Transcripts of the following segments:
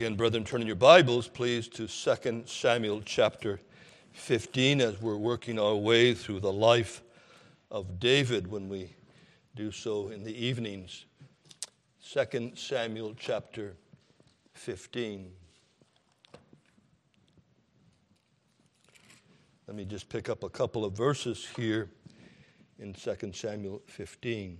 Again, brethren, turn in your Bibles, please, to 2 Samuel chapter 15 as we're working our way through the life of David when we do so in the evenings. 2 Samuel chapter 15. Let me just pick up a couple of verses here in 2 Samuel 15.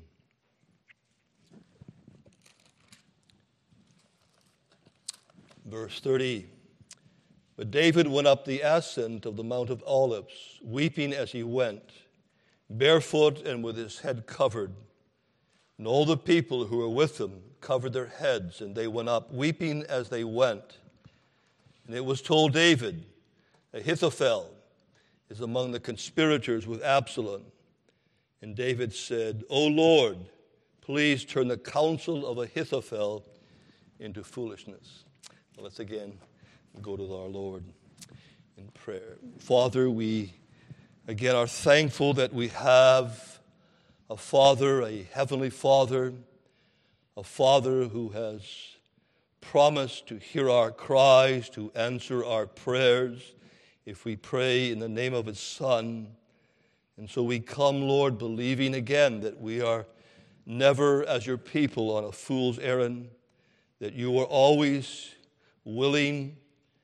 Verse 30, but David went up the ascent of the Mount of Olives, weeping as he went, barefoot and with his head covered. And all the people who were with him covered their heads, and they went up, weeping as they went. And it was told David, Ahithophel is among the conspirators with Absalom. And David said, O Lord, please turn the counsel of Ahithophel into foolishness. Let's again go to our Lord in prayer. Father, we again are thankful that we have a Father, a Heavenly Father, a Father who has promised to hear our cries, to answer our prayers if we pray in the name of His Son. And so we come, Lord, believing again that we are never as your people on a fool's errand, that you are always willing,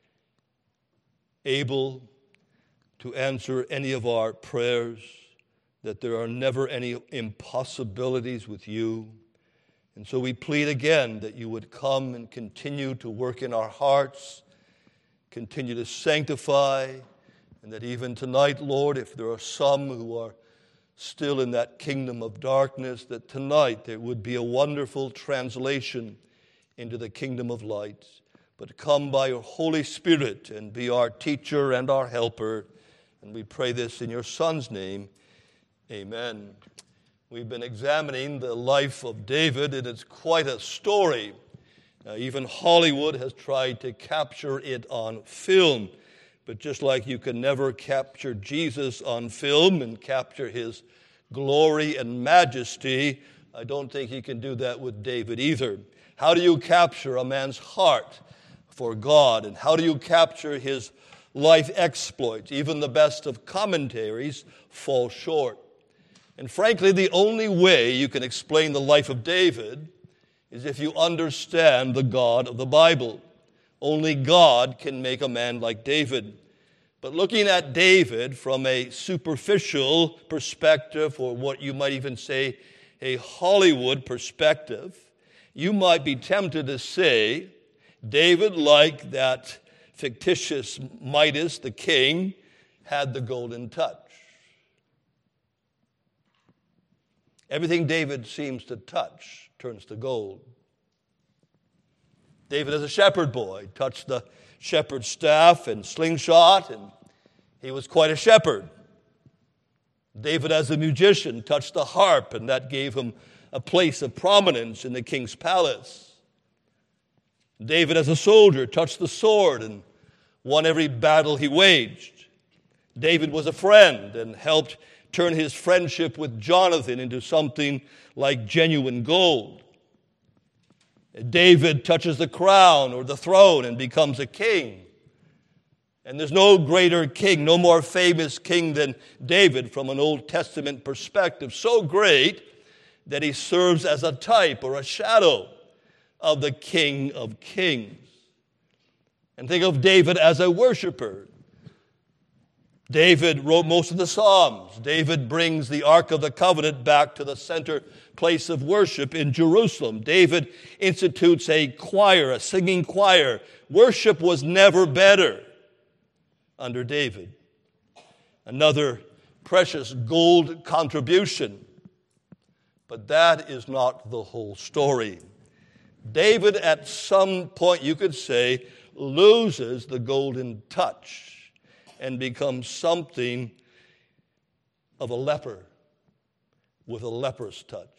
able to answer any of our prayers, that there are never any impossibilities with you. And so we plead again that you would come and continue to work in our hearts, continue to sanctify, and that even tonight, Lord, if there are some who are still in that kingdom of darkness, that tonight there would be a wonderful translation into the kingdom of light. But come by your Holy Spirit and be our teacher and our helper. And we pray this in your Son's name. Amen. We've been examining the life of David, and it's quite a story. Even Hollywood has tried to capture it on film. But just like you can never capture Jesus on film and capture his glory and majesty, I don't think you can do that with David either. How do you capture a man's heart for God, and how do you capture his life exploits? Even the best of commentaries fall short. And frankly, the only way you can explain the life of David is if you understand the God of the Bible. Only God can make a man like David. But looking at David from a superficial perspective, or what you might even say a Hollywood perspective, you might be tempted to say David, like that fictitious Midas, the king, had the golden touch. Everything David seems to touch turns to gold. David, as a shepherd boy, touched the shepherd's staff and slingshot, and he was quite a shepherd. David, as a musician, touched the harp, and that gave him a place of prominence in the king's palace. David, as a soldier, touched the sword and won every battle he waged. David was a friend and helped turn his friendship with Jonathan into something like genuine gold. David touches the crown or the throne and becomes a king. And there's no greater king, no more famous king than David from an Old Testament perspective. So great that he serves as a type or a shadow of the King of Kings. And think of David as a worshiper. David wrote most of the Psalms. David brings the Ark of the Covenant back to the center place of worship in Jerusalem. David institutes a choir, a singing choir. Worship was never better under David. Another precious gold contribution. But that is not the whole story. David, at some point, you could say, loses the golden touch and becomes something of a leper with a leper's touch.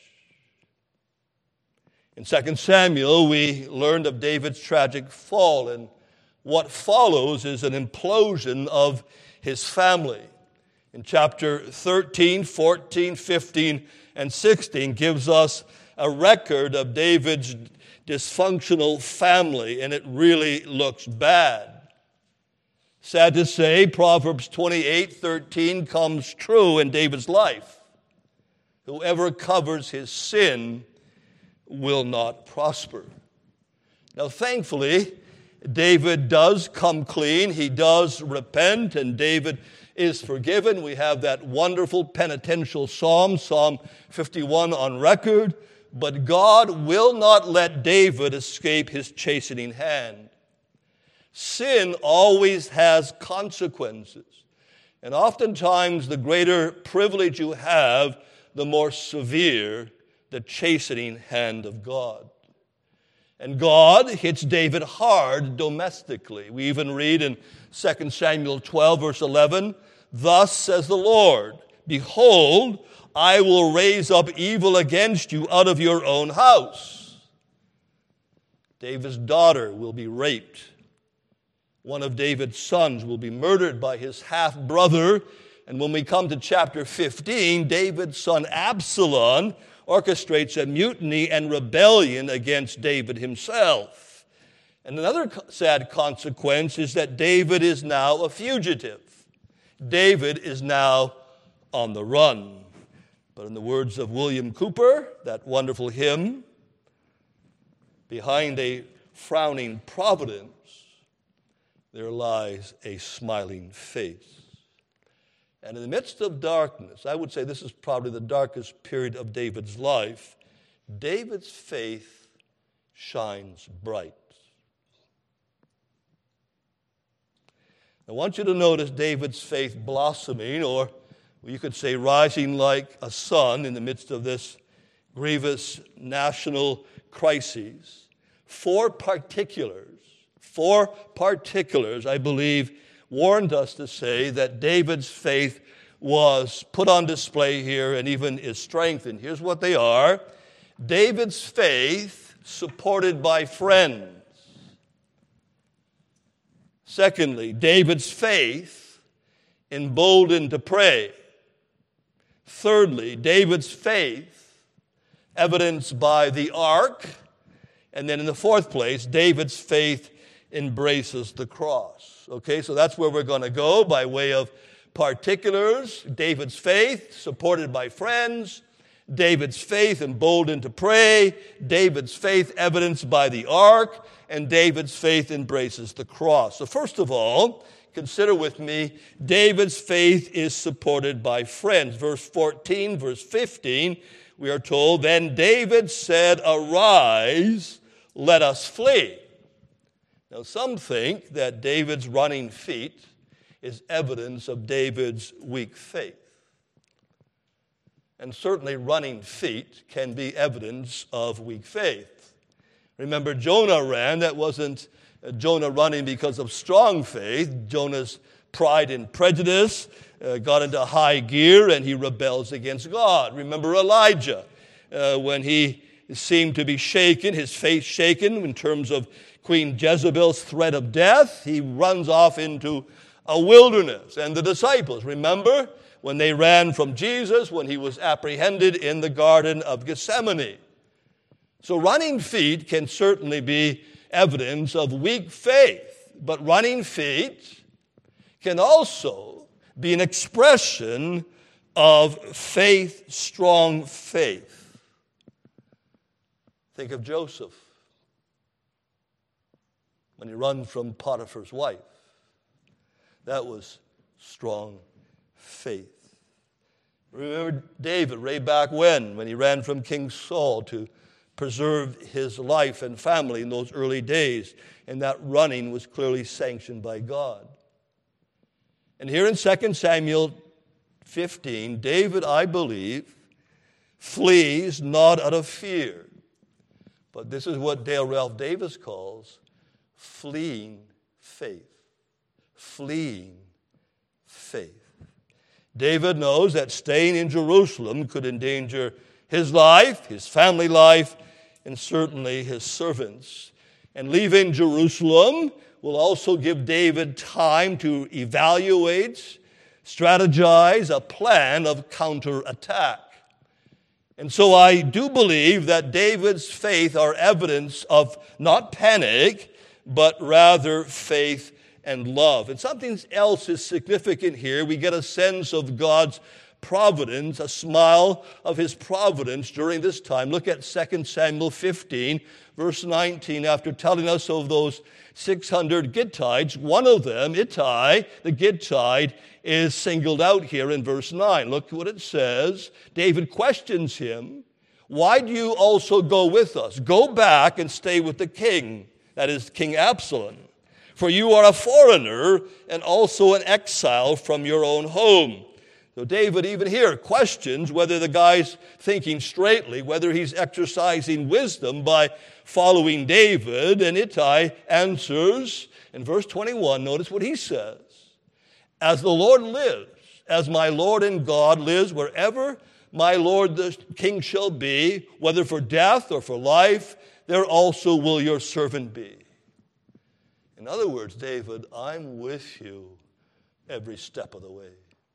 In 2 Samuel, we learned of David's tragic fall, and what follows is an implosion of his family. In chapter 13, 14, 15, and 16 gives us a record of David's dysfunctional family, and it really looks bad. Sad to say, Proverbs 28:13 comes true in David's life. Whoever covers his sin will not prosper. Now, thankfully, David does come clean. He does repent, and David is forgiven. We have that wonderful penitential psalm, Psalm 51 on record. But God will not let David escape his chastening hand. Sin always has consequences. And oftentimes, the greater privilege you have, the more severe the chastening hand of God. And God hits David hard domestically. We even read in 2 Samuel 12, verse 11, "Thus says the Lord, behold, I will raise up evil against you out of your own house." David's daughter will be raped. One of David's sons will be murdered by his half-brother. And when we come to chapter 15, David's son Absalom orchestrates a mutiny and rebellion against David himself. And another sad consequence is that David is now a fugitive. David is now on the run. But in the words of William Cooper, that wonderful hymn, behind a frowning providence, there lies a smiling face. And in the midst of darkness, I would say this is probably the darkest period of David's life, David's faith shines bright. I want you to notice David's faith blossoming, or you could say rising like a sun in the midst of this grievous national crisis. Four particulars, I believe, warned us to say that David's faith was put on display here and even is strengthened. Here's what they are. David's faith supported by friends. Secondly, David's faith emboldened to pray. Thirdly, David's faith evidenced by the ark. And then in the fourth place, David's faith embraces the cross. Okay, so that's where we're going to go by way of particulars. David's faith supported by friends. David's faith emboldened to pray. David's faith evidenced by the ark. And David's faith embraces the cross. So first of all, consider with me, David's faith is supported by friends. Verse 14, verse 15, we are told, "Then David said, 'Arise, let us flee.'" Now, some think that David's running feet is evidence of David's weak faith. And certainly running feet can be evidence of weak faith. Remember, Jonah ran. That wasn't Jonah running because of strong faith. Jonah's pride and prejudice got into high gear, and he rebels against God. Remember Elijah, when he seemed to be shaken, his faith shaken in terms of Queen Jezebel's threat of death, he runs off into a wilderness. And the disciples, remember, when they ran from Jesus, when he was apprehended in the Garden of Gethsemane. So running feet can certainly be evidence of weak faith, but running feet can also be an expression of faith, strong faith. Think of Joseph when he ran from Potiphar's wife. That was strong faith. Remember David way back when he ran from King Saul to preserve his life and family in those early days, and that running was clearly sanctioned by God. And here in 2 Samuel 15, David, I believe, flees not out of fear, but this is what Dale Ralph Davis calls fleeing faith. Fleeing faith. David knows that staying in Jerusalem could endanger his life, his family life, and certainly his servants. And leaving Jerusalem will also give David time to evaluate, strategize a plan of counterattack. And so I do believe that David's faith are evidence of not panic, but rather faith and love. And something else is significant here. We get a sense of God's providence, a smile of his providence during this time. Look at 2 Samuel 15, verse 19. After telling us of those 600 Gittites, one of them, Ittai, the Gittite, is singled out here in verse 9. Look what it says. David questions him, "Why do you also go with us? Go back and stay with the king," that is King Absalom, "for you are a foreigner and also an exile from your own home." So David even here questions whether the guy's thinking straightly, whether he's exercising wisdom by following David. And Ittai answers in verse 21, notice what he says. "As the Lord lives, as my Lord and God lives, wherever my Lord the king shall be, whether for death or for life, there also will your servant be." In other words, David, I'm with you every step of the way.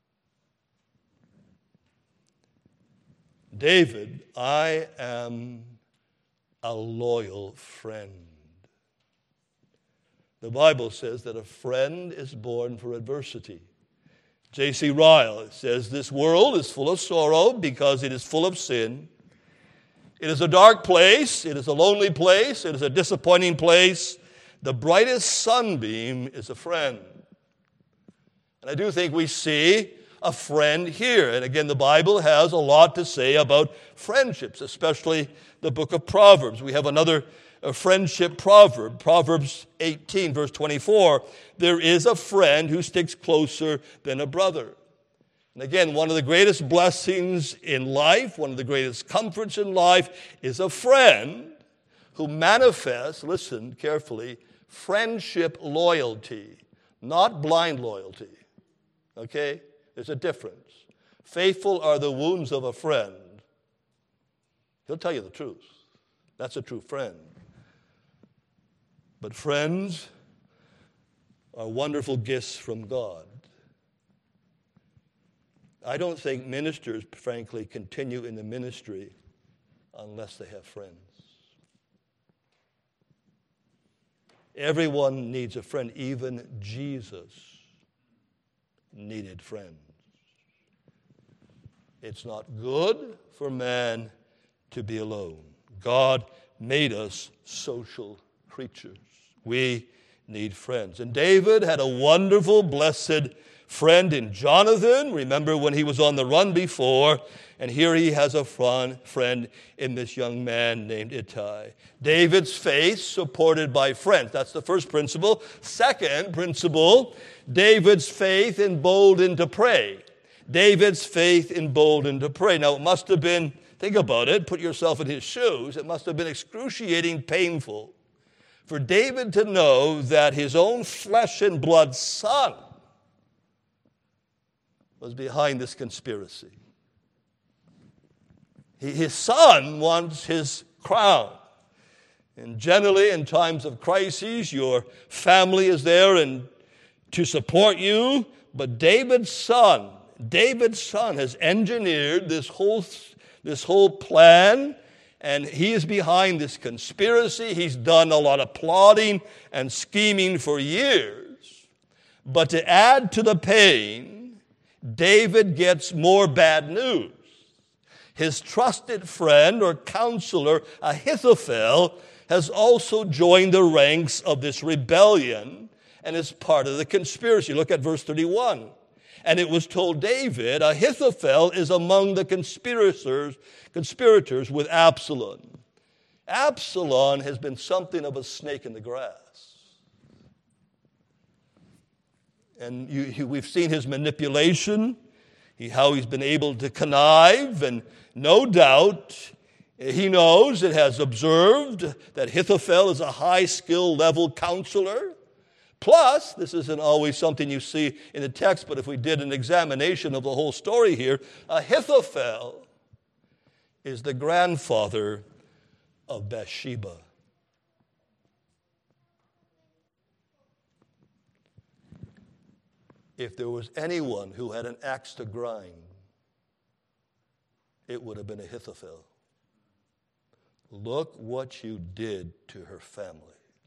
David, I am a loyal friend. The Bible says that a friend is born for adversity. J.C. Ryle says, "This world is full of sorrow because it is full of sin. It is a dark place, it is a lonely place, it is a disappointing place. The brightest sunbeam is a friend." And I do think we see a friend here. And again, the Bible has a lot to say about friendships, especially the book of Proverbs. We have another friendship proverb, Proverbs 18, verse 24. "There is a friend who sticks closer than a brother." And again, one of the greatest blessings in life, one of the greatest comforts in life is a friend who manifests, listen carefully, friendship loyalty, not blind loyalty. Okay? There's a difference. Faithful are the wounds of a friend. He'll tell you the truth. That's a true friend. But friends are wonderful gifts from God. I don't think ministers, frankly, continue in the ministry unless they have friends. Everyone needs a friend. Even Jesus needed friends. It's not good for man to be alone. God made us social creatures. We need friends. And David had a wonderful, blessed friend in Jonathan. Remember when he was on the run before, and here he has a friend in this young man named Ittai. David's faith supported by friends. That's the first principle. Second principle, David's faith emboldened to pray. David's faith emboldened to pray. Now, it must have been, think about it, put yourself in his shoes, it must have been excruciating painful for David to know that his own flesh and blood son was behind this conspiracy. His son wants his crown. And generally, in times of crises, your family is there and to support you. But David's son has engineered this whole plan, and he is behind this conspiracy. He's done a lot of plotting and scheming for years. But to add to the pain, David gets more bad news. His trusted friend or counselor, Ahithophel, has also joined the ranks of this rebellion and is part of the conspiracy. Look at verse 31. And it was told David, Ahithophel is among the conspirators with Absalom. Absalom has been something of a snake in the grass. And we've seen his manipulation, how he's been able to connive, and no doubt he knows and has observed that Ahithophel is a high-skill level counselor. Plus, this isn't always something you see in the text, but if we did an examination of the whole story here, Ahithophel is the grandfather of Bathsheba. If there was anyone who had an axe to grind, it would have been Ahithophel. Look what you did to her family.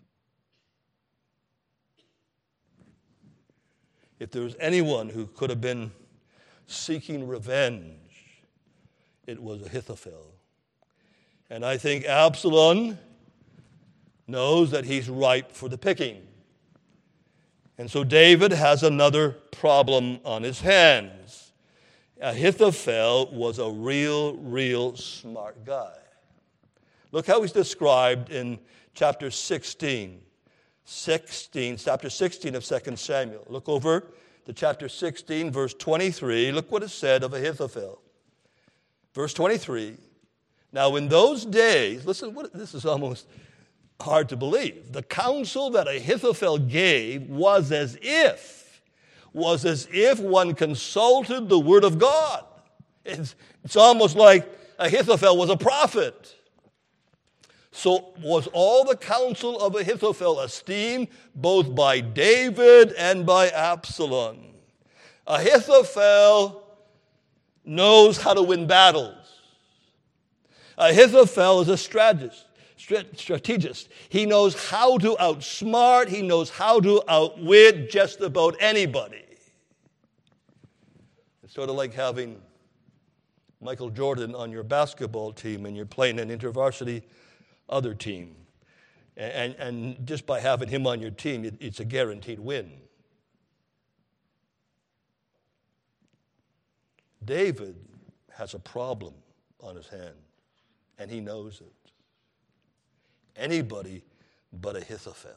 If there was anyone who could have been seeking revenge, it was Ahithophel. And I think Absalom knows that he's ripe for the picking. And so David has another problem on his hands. Ahithophel was a real smart guy. Look how he's described in chapter 16. Chapter 16 of 2 Samuel. Look over to chapter 16, verse 23. Look what is said of Ahithophel. Verse 23. Now in those days, listen, this is almost hard to believe. The counsel that Ahithophel gave was as if one consulted the word of God. It's almost like Ahithophel was a prophet. So was all the counsel of Ahithophel esteemed both by David and by Absalom. Ahithophel knows how to win battles. Ahithophel is a strategist. He knows how to outsmart. He knows how to outwit just about anybody. It's sort of like having Michael Jordan on your basketball team and you're playing an intervarsity other team. And just by having him on your team, it's a guaranteed win. David has a problem on his hands, and he knows it. Anybody but Ahithophel.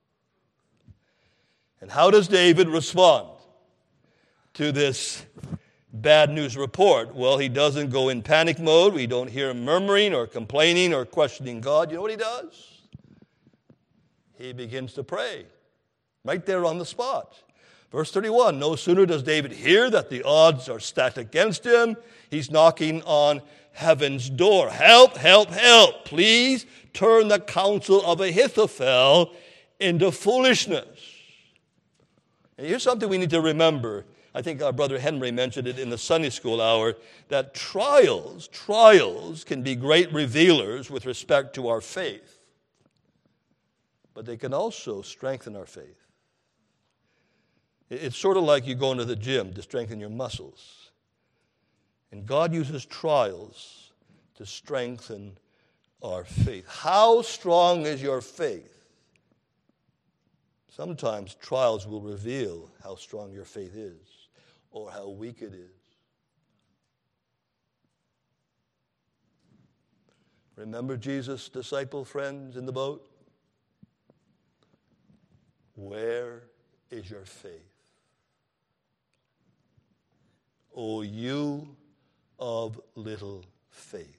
And how does David respond to this bad news report? Well, he doesn't go in panic mode. We don't hear him murmuring or complaining or questioning God. You know what he does? He begins to pray right there on the spot. Verse 31, no sooner does David hear that the odds are stacked against him, he's knocking on heaven's door. Help, help, help. Please turn the counsel of Ahithophel into foolishness. And here's something we need to remember. I think our brother Henry mentioned it in the Sunday school hour, that trials can be great revealers with respect to our faith. But they can also strengthen our faith. It's sort of like you go into the gym to strengthen your muscles. And God uses trials to strengthen our faith. How strong is your faith? Sometimes trials will reveal how strong your faith is or how weak it is. Remember Jesus' disciple friends in the boat? Where is your faith? O you of little faith.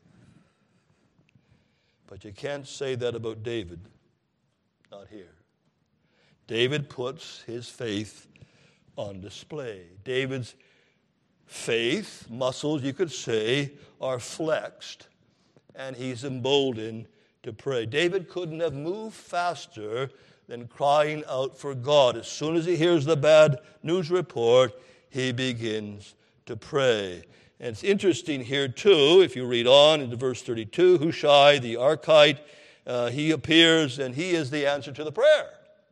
But you can't say that about David. Not here. David puts his faith on display. David's faith muscles, you could say, are flexed, and he's emboldened to pray. David couldn't have moved faster than crying out for God. As soon as he hears the bad news report, he begins to pray. And it's interesting here too, if you read on into verse 32, Hushai the Archite, he appears and he is the answer to the prayer.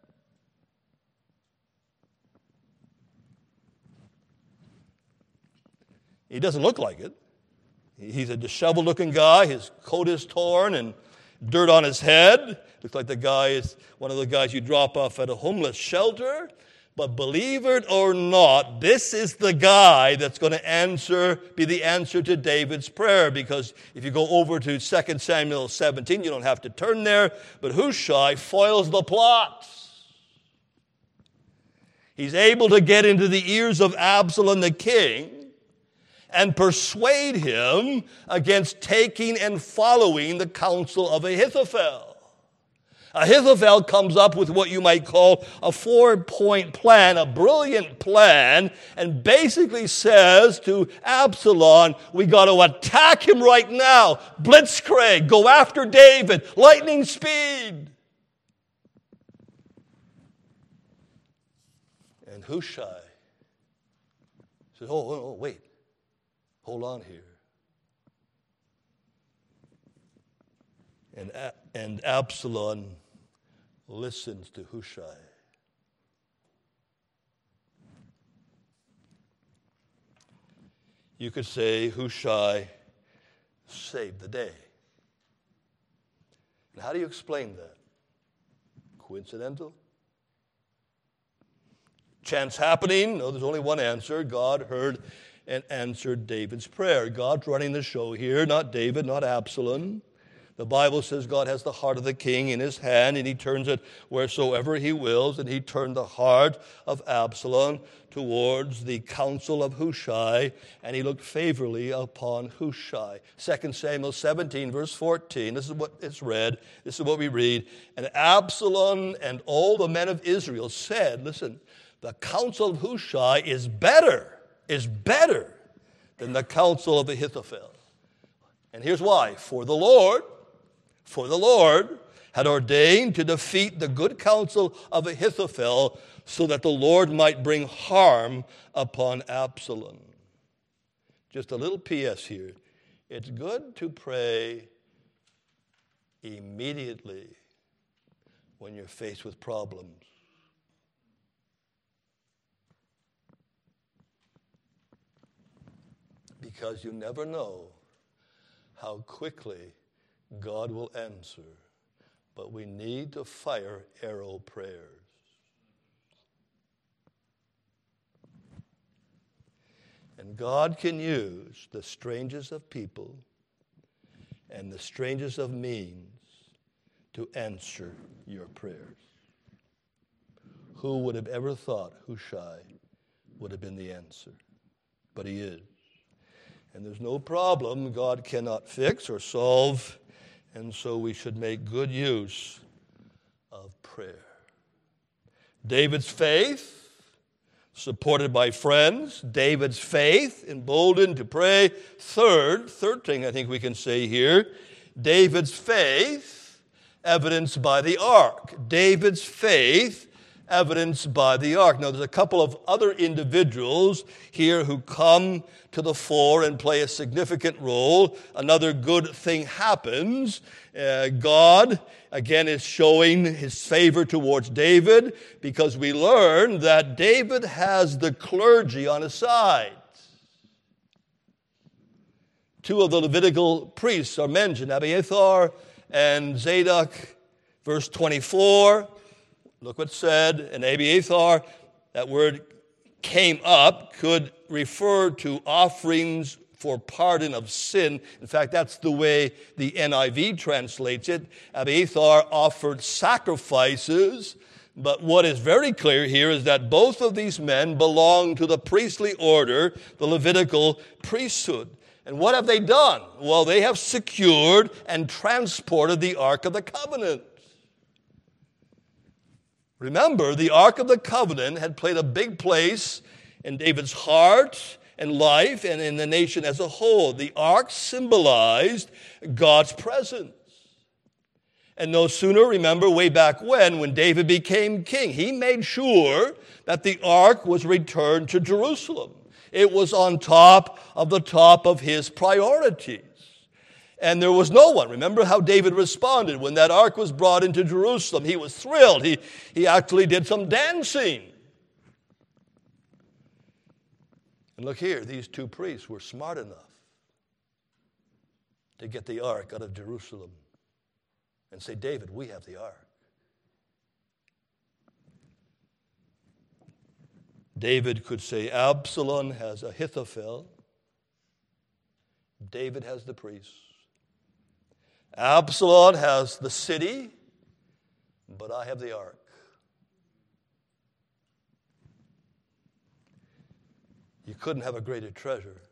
He doesn't look like it. He's a disheveled looking guy. His coat is torn and dirt on his head. Looks like the guy is one of the guys you drop off at a homeless shelter. But believe it or not, this is the guy that's going to be the answer to David's prayer. Because if you go over to 2 Samuel 17, you don't have to turn there. But Hushai foils the plot. He's able to get into the ears of Absalom the king and persuade him against taking and following the counsel of Ahithophel. Ahithophel comes up with what you might call a 4-point plan, a brilliant plan, and basically says to Absalom, we got to attack him right now. Blitzkrieg, go after David, lightning speed. And Hushai says, oh, wait, hold on here. And Absalom listens to Hushai. You could say Hushai saved the day. And how do you explain that? Coincidental? Chance happening? No, there's only one answer. God heard and answered David's prayer. God's running the show here, not David, not Absalom. The Bible says God has the heart of the king in his hand, and he turns it wheresoever he wills, and he turned the heart of Absalom towards the counsel of Hushai, and he looked favorably upon Hushai. 2 Samuel 17, verse 14, this is what it's read, this is what we read. And Absalom and all the men of Israel said, listen, the counsel of Hushai is better than the counsel of Ahithophel. And here's why. For the Lord had ordained to defeat the good counsel of Ahithophel so that the Lord might bring harm upon Absalom. Just a little P.S. here. It's good to pray immediately when you're faced with problems. Because you never know how quickly God will answer. But we need to fire arrow prayers. And God can use the strangest of people and the strangest of means to answer your prayers. Who would have ever thought Hushai would have been the answer? But he is. And there's no problem God cannot fix or solve, and so we should make good use of prayer. David's faith, supported by friends. David's faith, emboldened to pray. Third thing I think we can say here, David's faith, evidenced by the ark. David's faith, evidenced by the ark. Now, there's a couple of other individuals here who come to the fore and play a significant role. Another good thing happens. God, again, is showing his favor towards David because we learn that David has the clergy on his side. Two of the Levitical priests are mentioned, Abiathar and Zadok. Verse 24, look what's said, and Abiathar, that word came up, could refer to offerings for pardon of sin. In fact, that's the way the NIV translates it. Abiathar offered sacrifices, but what is very clear here is that both of these men belong to the priestly order, the Levitical priesthood. And what have they done? Well, they have secured and transported the Ark of the Covenant. Remember, the Ark of the Covenant had played a big place in David's heart and life and in the nation as a whole. The Ark symbolized God's presence. And no sooner, remember, way back when David became king, he made sure that the Ark was returned to Jerusalem. It was on top of his priorities. And there was no one. Remember how David responded when that ark was brought into Jerusalem. He was thrilled. He actually did some dancing. And look here, these two priests were smart enough to get the ark out of Jerusalem and say, David, we have the ark. David could say, Absalom has Ahithophel. David has the priests. Absalom has the city, but I have the ark. You couldn't have a greater treasure.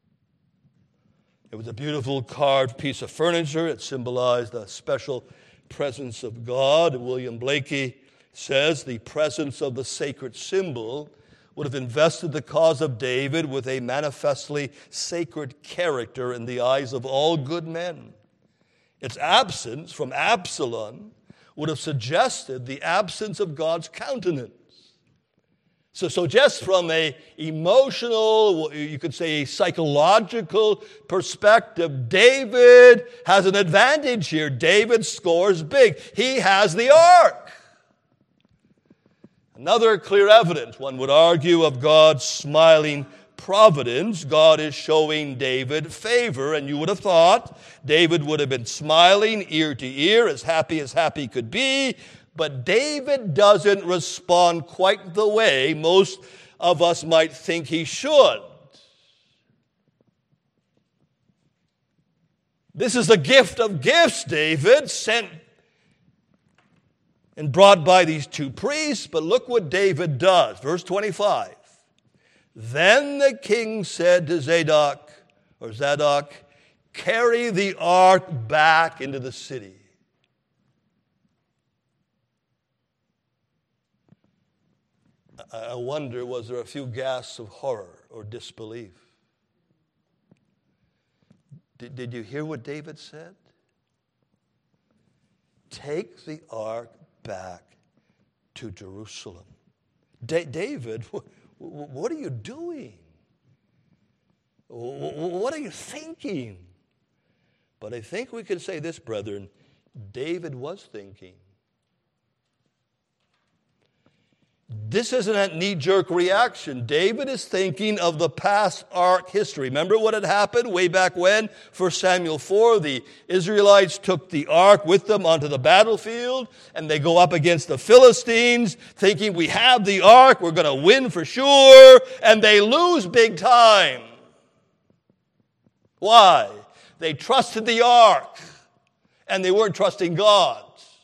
It was a beautiful carved piece of furniture. It symbolized the special presence of God. William Blakey says the presence of the sacred symbol would have invested the cause of David with a manifestly sacred character in the eyes of all good men. Its absence from Absalom would have suggested the absence of God's countenance. So just from a emotional, you could say a psychological perspective, David has an advantage here. David scores big. He has the ark. Another clear evidence, one would argue, of God's smiling providence. God is showing David favor, and you would have thought David would have been smiling ear to ear, as happy could be. But David doesn't respond quite the way most of us might think he should. This is the gift of gifts, David, sent and brought by these two priests. But look what David does. Verse 25. Then the king said to Zadok, carry the ark back into the city. I wonder, was there a few gasps of horror or disbelief? Did you hear what David said? Take the ark back to Jerusalem. David, what are you doing? What are you thinking? But I think we can say this, brethren, David was thinking. This isn't a knee-jerk reaction. David is thinking of the past ark history. Remember what had happened way back when? 1 Samuel 4, the Israelites took the ark with them onto the battlefield, and they go up against the Philistines, thinking we have the ark, we're going to win for sure, and they lose big time. Why? They trusted the ark, and they weren't trusting God.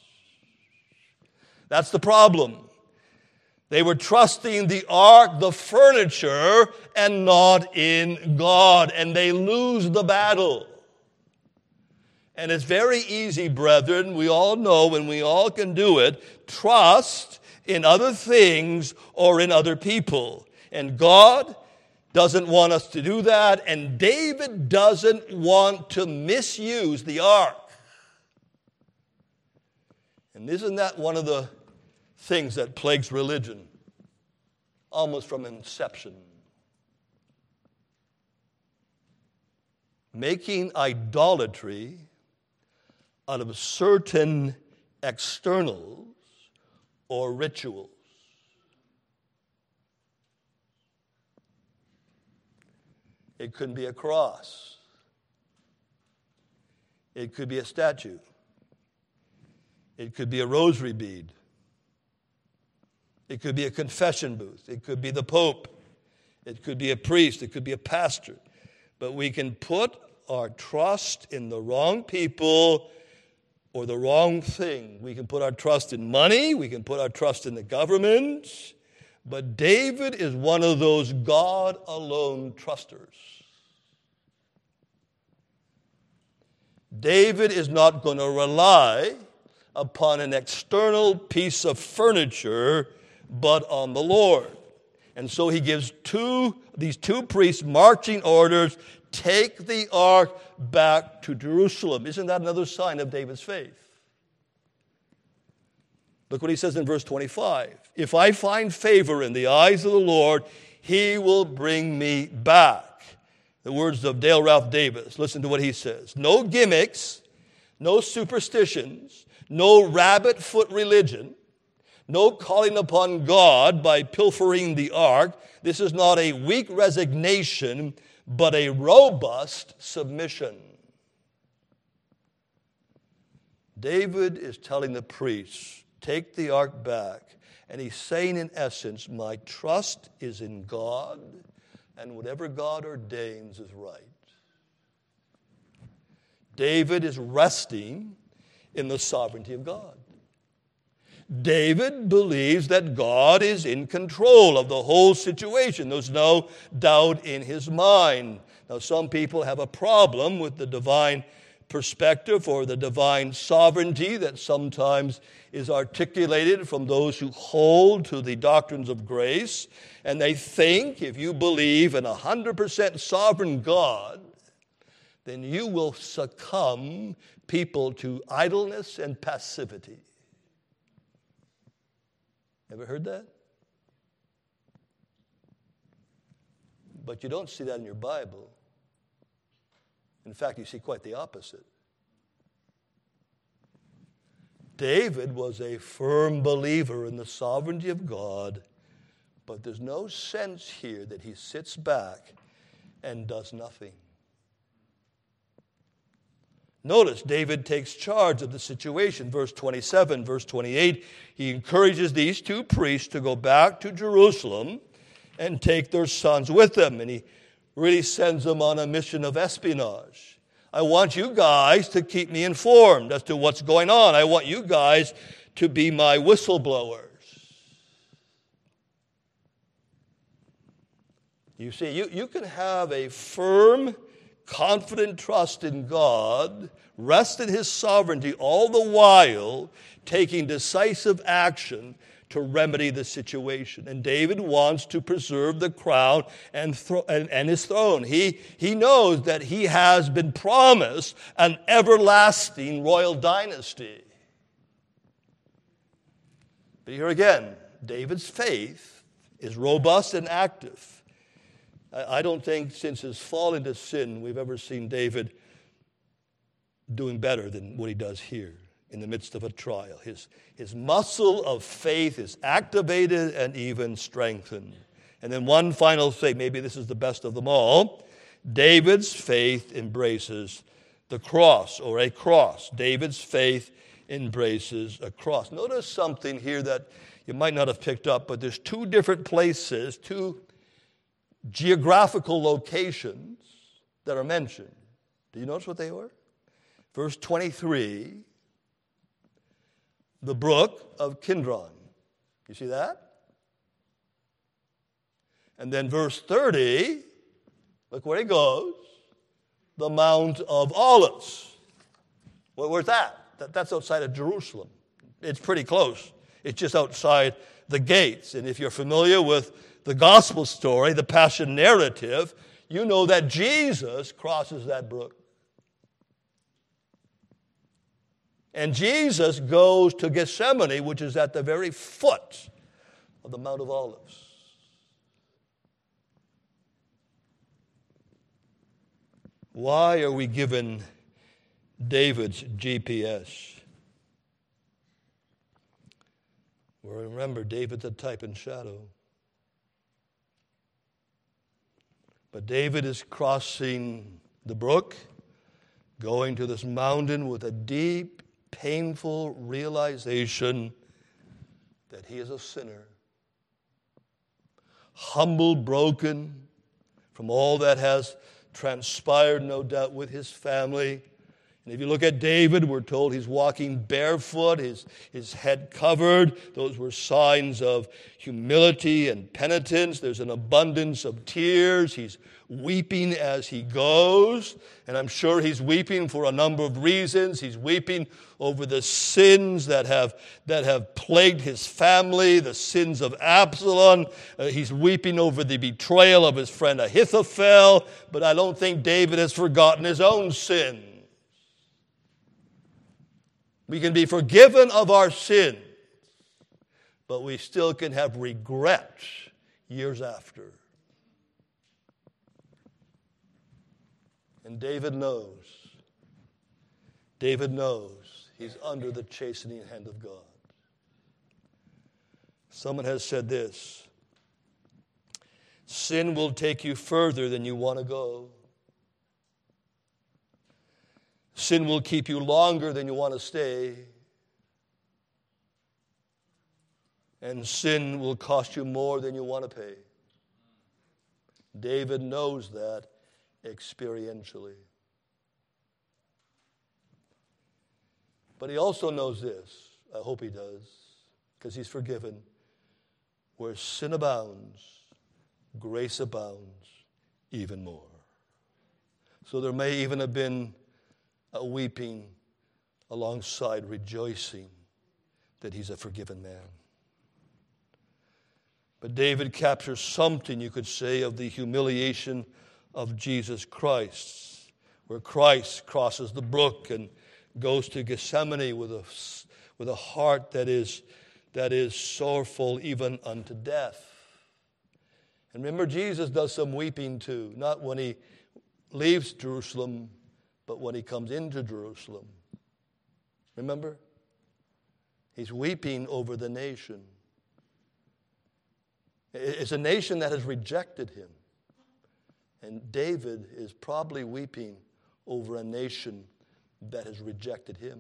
That's the problem. They were trusting the ark, the furniture, and not in God. And they lose the battle. And it's very easy, brethren. We all know, and we all can do it. Trust in other things or in other people. And God doesn't want us to do that. And David doesn't want to misuse the ark. And isn't that one of the things that plagues religion almost from inception? Making idolatry out of certain externals or rituals. It could be a cross. It could be a statue. It could be a rosary bead. It could be a confession booth. It could be the Pope. It could be a priest. It could be a pastor. But we can put our trust in the wrong people or the wrong thing. We can put our trust in money. We can put our trust in the government. But David is one of those God alone trusters. David is not going to rely upon an external piece of furniture, but on the Lord. And so he gives these two priests marching orders, take the ark back to Jerusalem. Isn't that another sign of David's faith? Look what he says in verse 25. If I find favor in the eyes of the Lord, he will bring me back. The words of Dale Ralph Davis. Listen to what he says. No gimmicks, no superstitions, no rabbit foot religion, no calling upon God by pilfering the ark. This is not a weak resignation, but a robust submission. David is telling the priests, take the ark back. And he's saying in essence, my trust is in God, and whatever God ordains is right. David is resting in the sovereignty of God. David believes that God is in control of the whole situation. There's no doubt in his mind. Now, some people have a problem with the divine perspective or the divine sovereignty that sometimes is articulated from those who hold to the doctrines of grace. And they think if you believe in 100% sovereign God, then you will succumb people to idleness and passivity. Ever heard that? But you don't see that in your Bible. In fact, you see quite the opposite. David was a firm believer in the sovereignty of God, but there's no sense here that he sits back and does nothing. Notice David takes charge of the situation. Verse 27, verse 28, he encourages these two priests to go back to Jerusalem and take their sons with them. And he really sends them on a mission of espionage. I want you guys to keep me informed as to what's going on. I want you guys to be my whistleblowers. You see, you can have a firm, confident trust in God, rest in His sovereignty, all the while taking decisive action to remedy the situation. And David wants to preserve the crown and his throne. He knows that he has been promised an everlasting royal dynasty. But here again, David's faith is robust and active. I don't think since his fall into sin we've ever seen David doing better than what he does here in the midst of a trial. His muscle of faith is activated and even strengthened. And then one final thing, maybe this is the best of them all. David's faith embraces the cross, or a cross. David's faith embraces a cross. Notice something here that you might not have picked up, but there's two different places, two geographical locations that are mentioned. Do you notice what they were? Verse 23, the brook of Kidron. You see that? And then verse 30, look where he goes, the Mount of Olives. Where's that? That's outside of Jerusalem. It's pretty close. It's just outside the gates. And if you're familiar with the gospel story, the passion narrative, you know that Jesus crosses that brook. And Jesus goes to Gethsemane, which is at the very foot of the Mount of Olives. Why are we given David's GPS? Well, remember, David's a type and shadow. But David is crossing the brook, going to this mountain with a deep, painful realization that he is a sinner, humble, broken from all that has transpired, no doubt, with his family. And if you look at David, we're told he's walking barefoot, his head covered. Those were signs of humility and penitence. There's an abundance of tears. He's weeping as he goes. And I'm sure he's weeping for a number of reasons. He's weeping over the sins that have plagued his family, the sins of Absalom. He's weeping over the betrayal of his friend Ahithophel. But I don't think David has forgotten his own sin. We can be forgiven of our sins, but we still can have regrets years after. And David knows he's under the chastening hand of God. Someone has said this: sin will take you further than you want to go. Sin will keep you longer than you want to stay. And sin will cost you more than you want to pay. David knows that experientially. But he also knows this, I hope he does, because he's forgiven. Where sin abounds, grace abounds even more. So there may even have been a weeping alongside rejoicing that he's a forgiven man. But David captures something, you could say, of the humiliation of Jesus Christ, where Christ crosses the brook and goes to Gethsemane with a heart that is sorrowful even unto death. And remember, Jesus does some weeping too, not when he leaves Jerusalem, but when he comes into Jerusalem. Remember? He's weeping over the nation. It's a nation that has rejected him. And David is probably weeping over a nation that has rejected him.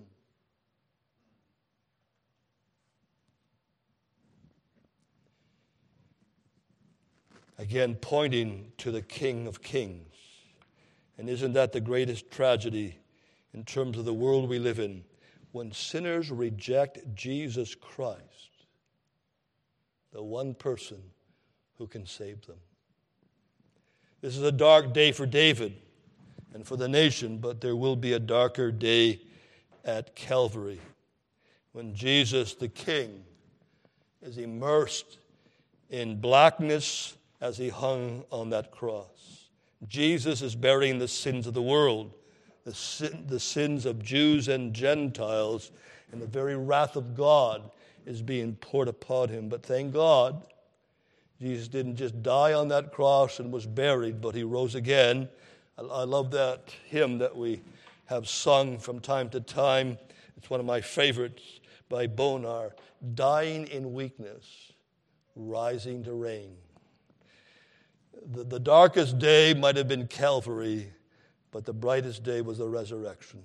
Again, pointing to the King of Kings. And isn't that the greatest tragedy in terms of the world we live in? When sinners reject Jesus Christ, the one person who can save them. This is a dark day for David and for the nation, but there will be a darker day at Calvary when Jesus, the King, is immersed in blackness as he hung on that cross. Jesus is bearing the sins of the world, the sins of Jews and Gentiles, and the very wrath of God is being poured upon him. But thank God, Jesus didn't just die on that cross and was buried, but he rose again. I love that hymn that we have sung from time to time. It's one of my favorites by Bonar. Dying in weakness, rising to reign. The darkest day might have been Calvary, but the brightest day was the resurrection.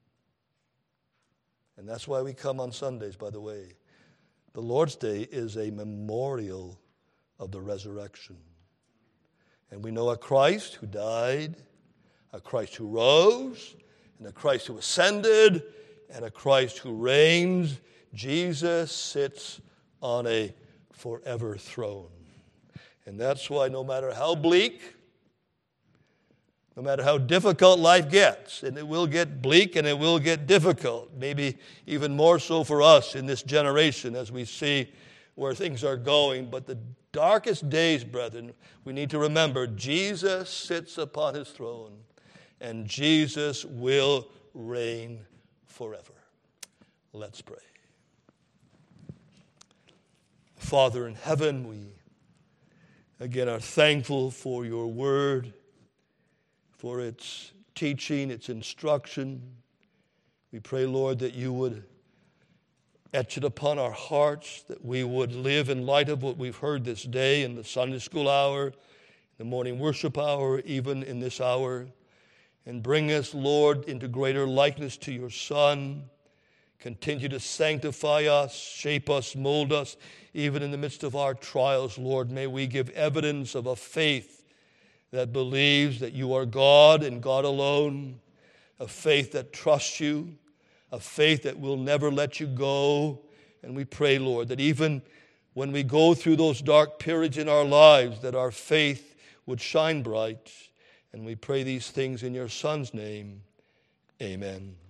And that's why we come on Sundays, by the way. The Lord's Day is a memorial of the resurrection. And we know a Christ who died, a Christ who rose, and a Christ who ascended, and a Christ who reigns. Jesus sits on a forever throne. And that's why no matter how bleak, no matter how difficult life gets, and it will get bleak and it will get difficult, maybe even more so for us in this generation as we see where things are going. But the darkest days, brethren, we need to remember Jesus sits upon his throne and Jesus will reign forever. Let's pray. Father in heaven, we again are thankful for your word, for its teaching, its instruction. We pray, Lord, that you would etch it upon our hearts, that we would live in light of what we've heard this day in the Sunday school hour, the morning worship hour, even in this hour, and bring us, Lord, into greater likeness to your Son. Continue to sanctify us, shape us, mold us, even in the midst of our trials, Lord. May we give evidence of a faith that believes that you are God and God alone, a faith that trusts you, a faith that will never let you go. And we pray, Lord, that even when we go through those dark periods in our lives, that our faith would shine bright. And we pray these things in your Son's name. Amen.